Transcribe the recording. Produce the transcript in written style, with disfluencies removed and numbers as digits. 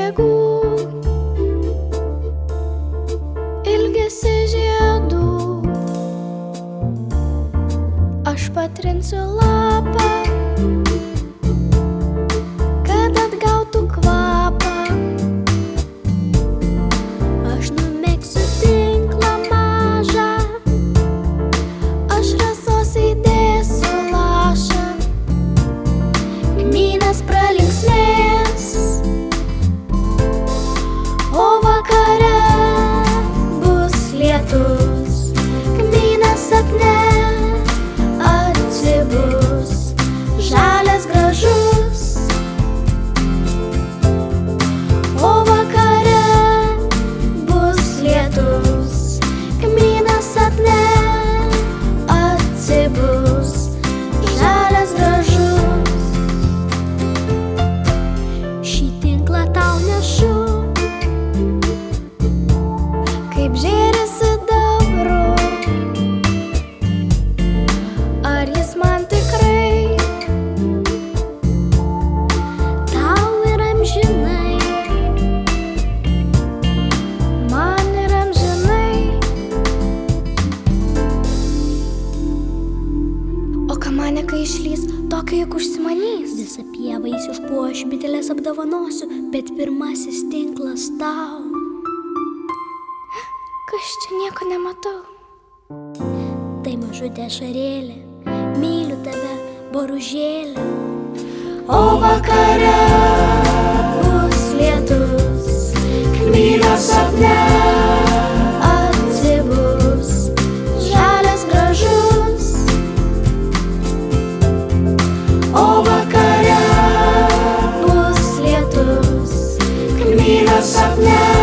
jėgų, ilgesi žiedų. Aš patrinsiu lapą, kad atgautų kvapą. Aš numegsiu tinklą mažą, aš rasos įdėsiu lašą. Kmynas pralinksmės, o vakare bus lietus. Kmynas sapne atsibus, žalias gražus, o vakare bus lietus. Kmynas sapne atsibus, žalias gražus. Šį tinklą tau nešu, kaip žėri sidabru. Ar jis man tikrai tau ir amžinai, man ir amžinai? O ką mane, kai išlys tokio, juk užsimanys? Visą pievą jis užpuoš, biteles apdovanosiu, bet pirmasis tinklas tau. Kas čia, nieko nematau? Tai mažutė ašarėlė, myliu tave, boružėlė. O vakare bus lietus, kmynas sapne atsibus, žalias gražus. O vakare bus lietus, kmynas sapne